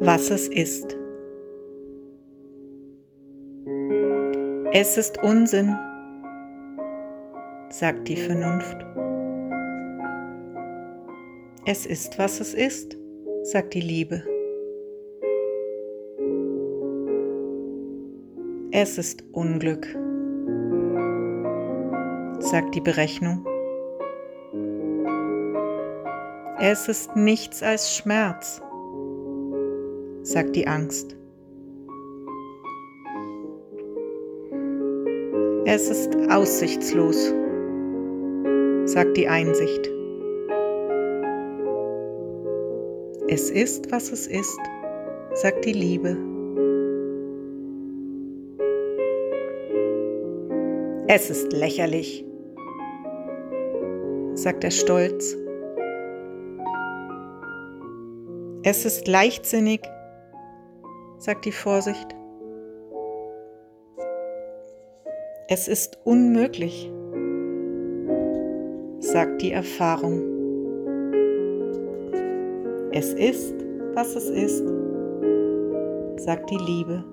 was es ist. Es ist Unsinn, sagt die Vernunft. Es ist, was es ist, sagt die Liebe. Es ist Unglück, sagt die Berechnung. Es ist nichts als Schmerz, sagt die Angst. Es ist aussichtslos, sagt die Einsicht. Es ist, was es ist, sagt die Liebe. Es ist lächerlich, sagt der Stolz. Es ist leichtsinnig, sagt die Vorsicht. Es ist unmöglich, sagt die Erfahrung. Es ist, was es ist, sagt die Liebe.